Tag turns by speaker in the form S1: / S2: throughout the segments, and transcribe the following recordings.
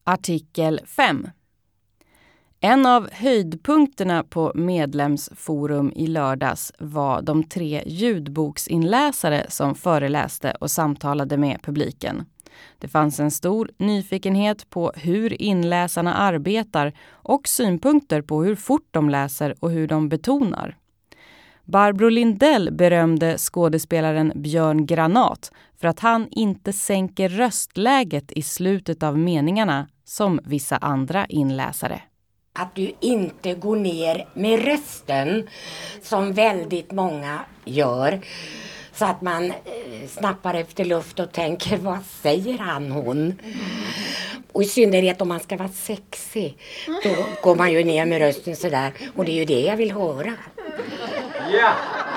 S1: Artikel 5. En av höjdpunkterna på medlemsforum i lördags var de 3 ljudboksinläsare som föreläste och samtalade med publiken. Det fanns en stor nyfikenhet på hur inläsarna arbetar och synpunkter på hur fort de läser och hur de betonar. Barbro Lindell berömde skådespelaren Björn Granat för att han inte sänker röstläget i slutet av meningarna som vissa andra inläsare.
S2: Att du inte går ner med rösten som väldigt många gör. Så att man snappar efter luft och tänker, vad säger hon? Och i synnerhet om man ska vara sexig. Då går man ju ner med rösten sådär. Och det är ju det jag vill höra.
S3: Ja!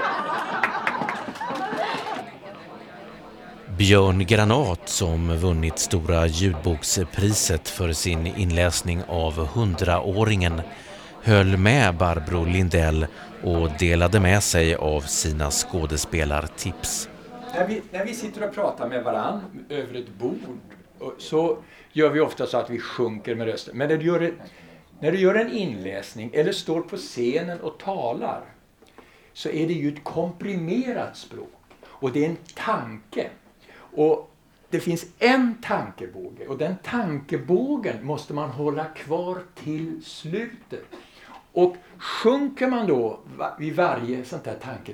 S4: Björn Granat, som vunnit Stora ljudbokspriset för sin inläsning av 100-åringen, höll med Barbro Lindell och delade med sig av sina skådespelartips.
S3: När vi sitter och pratar med varann över ett bord så gör vi ofta så att vi sjunker med rösten. Men när du gör en inläsning eller står på scenen och talar så är det ju ett komprimerat språk. Och det är en tanke. Och det finns en tankebåge och den tankebågen måste man hålla kvar till slutet. Och sjunker man då vid varje sånt här tanke,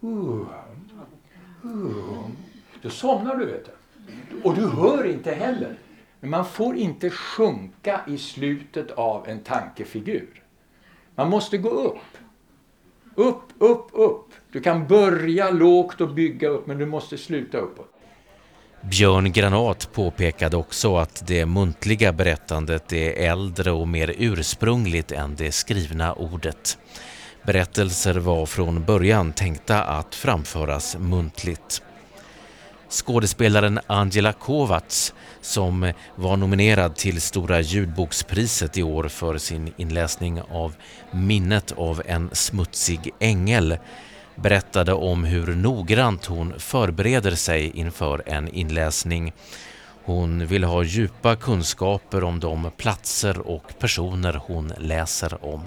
S3: då somnar du, vet du. Och du hör inte heller. Men man får inte sjunka i slutet av en tankefigur. Man måste gå upp. Upp. Du kan börja lågt och bygga upp, men du måste sluta uppåt.
S4: Björn Granat påpekade också att det muntliga berättandet är äldre och mer ursprungligt än det skrivna ordet. Berättelser var från början tänkta att framföras muntligt. Skådespelaren Angela Kovacs, som var nominerad till Stora ljudbokspriset i år för sin inläsning av Minnet av en smutsig ängel, berättade om hur noggrant hon förbereder sig inför en inläsning. Hon vill ha djupa kunskaper om de platser och personer hon läser om.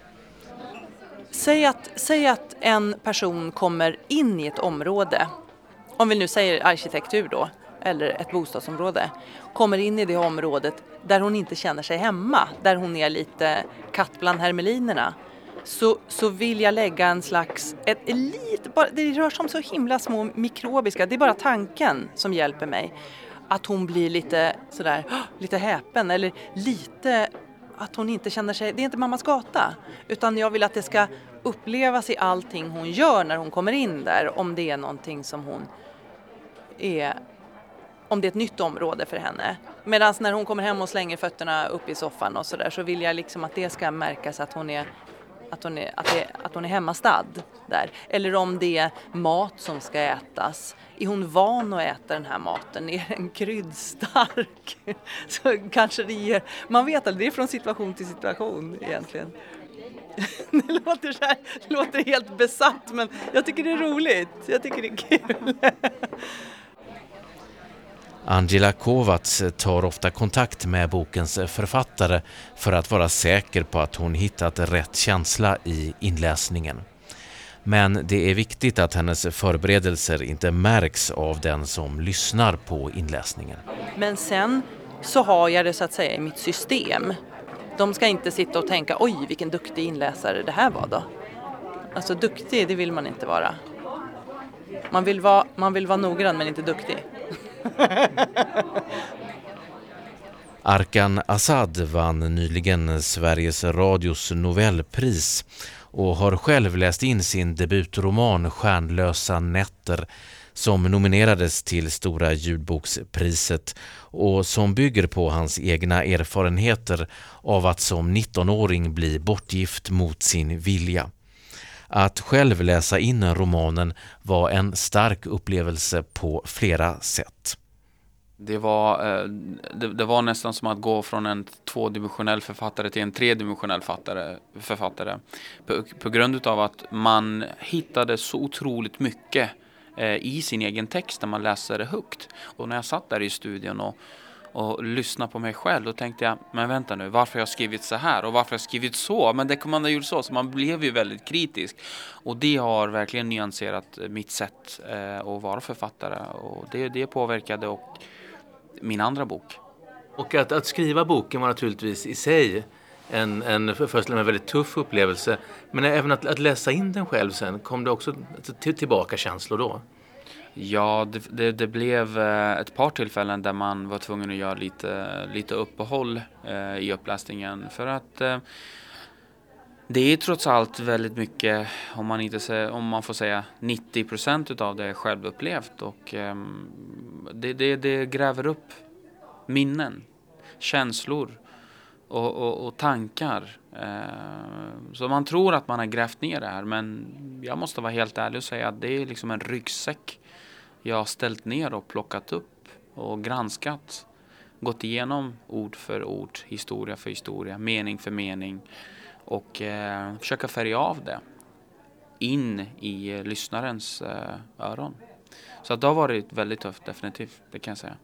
S5: Säg att en person kommer in i ett område, om vi nu säger arkitektur då, eller ett bostadsområde, kommer in i det området där hon inte känner sig hemma, där hon är lite katt bland hermelinerna. Så vill jag lägga en slags, det rör sig om så himla små mikrobiska, det är bara tanken som hjälper mig. Att hon blir lite häpen eller lite, att hon inte känner sig, det är inte mammas gata. Utan jag vill att det ska upplevas i allting hon gör när hon kommer in där. Om det är någonting som hon är, om det är ett nytt område för henne. Medan när hon kommer hem och slänger fötterna upp i soffan och sådär, så vill jag liksom att det ska märkas att hon är hemmastad där. Eller om det är mat som ska ätas. Är hon van att äta den här maten? Är den kryddstark? Så kanske det ger... Man vet att det är från situation till situation egentligen. Det låter helt besatt, men jag tycker det är roligt. Jag tycker det är kul.
S4: Angela Kovacs tar ofta kontakt med bokens författare för att vara säker på att hon hittat rätt känsla i inläsningen. Men det är viktigt att hennes förberedelser inte märks av den som lyssnar på inläsningen.
S5: Men sen så har jag det så att säga i mitt system. De ska inte sitta och tänka, oj vilken duktig inläsare det här var då. Alltså duktig, det vill man inte vara. Man vill vara noggrann men inte duktig.
S4: Arkan Asad vann nyligen Sveriges Radios Nobelpris och har själv läst in sin debutroman Stjärnlösa nätter som nominerades till Stora ljudbokspriset och som bygger på hans egna erfarenheter av att som 19-åring bli bortgift mot sin vilja. Att själv läsa in romanen var en stark upplevelse på flera sätt.
S6: Det var nästan som att gå från en tvådimensionell författare till en tredimensionell författare. På grund av att man hittade så otroligt mycket i sin egen text när man läser det högt. Och när jag satt där i studion och lyssna på mig själv. Då tänkte jag, men vänta nu, varför har jag skrivit så här och varför har jag skrivit så? Men det kan man ha gjort så man blev ju väldigt kritisk. Och det har verkligen nyanserat mitt sätt att vara författare. Och det påverkade och min andra bok.
S7: Och att skriva boken var naturligtvis i sig en föreställning en väldigt tuff upplevelse. Men även att läsa in den själv sen, kom det också tillbaka känslor då?
S6: Ja, det blev ett par tillfällen där man var tvungen att göra lite uppehåll i uppläsningen. För att det är trots allt väldigt mycket, om man får säga 90% av det är självupplevt. Och det gräver upp minnen, känslor och tankar. Så man tror att man har grävt ner det här, men jag måste vara helt ärlig och säga att det är liksom en ryggsäck jag har ställt ner och plockat upp och granskat, gått igenom ord för ord, historia för historia, mening för mening och försöka färga av det in i lyssnarens öron. Så att det har varit väldigt tufft, definitivt, det kan jag säga.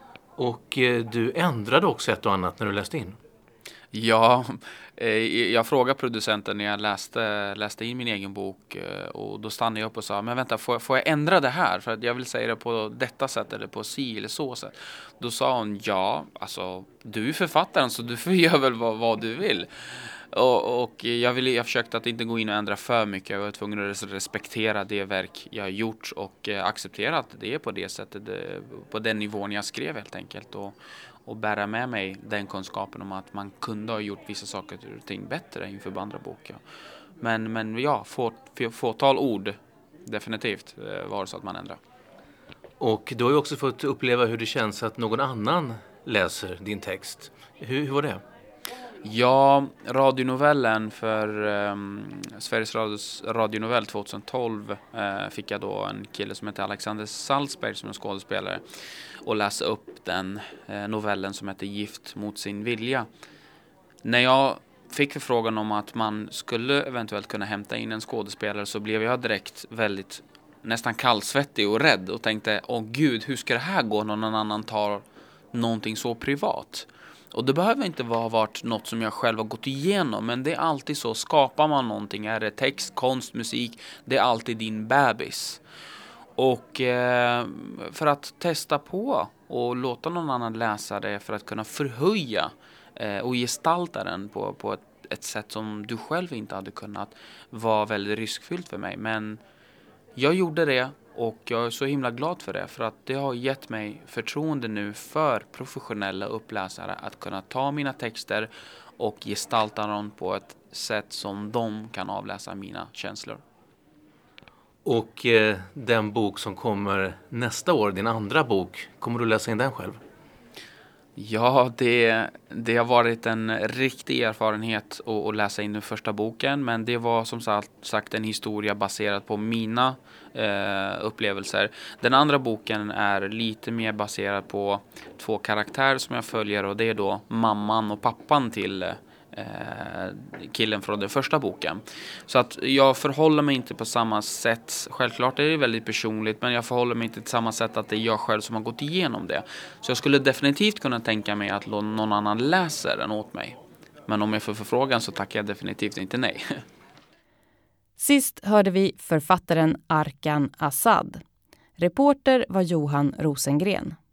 S7: Och du ändrade också ett och annat när du läste in?
S6: Ja, jag frågade producenten när jag läste in min egen bok och då stannade jag upp och sa, men vänta, får jag ändra det här? För att jag vill säga det på detta sätt eller på si eller så sätt. Då sa hon, ja, alltså du är författaren så du får göra väl vad du vill. Och jag försökte att inte gå in och ändra för mycket. Jag var tvungen att respektera det verk jag har gjort och acceptera att det är på det sättet, på den nivån jag skrev helt enkelt. Och bära med mig den kunskapen om att man kunde ha gjort vissa saker och ting bättre inför andra boken. Men ja, fåtal ord definitivt var det så att man ändrar.
S7: Och du har ju också fått uppleva hur det känns att någon annan läser din text. Hur var det?
S6: Ja, radionovellen för Sveriges Radios radionovell 2012 fick jag då en kille som heter Alexander Salzberg som är skådespelare och läsa upp den novellen som heter Gift mot sin vilja. När jag fick förfrågan om att man skulle eventuellt kunna hämta in en skådespelare så blev jag direkt väldigt nästan kallsvettig och rädd och tänkte, åh gud, hur ska det här gå när någon annan tar någonting så privat? Och det behöver inte ha varit något som jag själv har gått igenom, men det är alltid så, skapar man någonting, är det text, konst, musik, det är alltid din bebis. Och för att testa på och låta någon annan läsa det för att kunna förhöja och gestalta den på ett sätt som du själv inte hade kunnat, var väldigt riskfyllt för mig. Men jag gjorde det och jag är så himla glad för det, för att det har gett mig förtroende nu för professionella uppläsare att kunna ta mina texter och gestalta dem på ett sätt som de kan avläsa mina känslor.
S7: Och den bok som kommer nästa år, din andra bok, kommer du läsa in den själv?
S6: Ja, det har varit en riktig erfarenhet att läsa in den första boken, men det var som sagt en historia baserad på mina upplevelser. Den andra boken är lite mer baserad på två karaktärer som jag följer, och det är då mamman och pappan till killen från den första boken. Så att jag förhåller mig inte på samma sätt. Självklart är det väldigt personligt, men jag förhåller mig inte på samma sätt att det är jag själv som har gått igenom det. Så jag skulle definitivt kunna tänka mig att någon annan läser den åt mig. Men om jag får förfrågan så tackar jag definitivt inte nej.
S1: Sist hörde vi författaren Arkan Assad. Reporter var Johan Rosengren.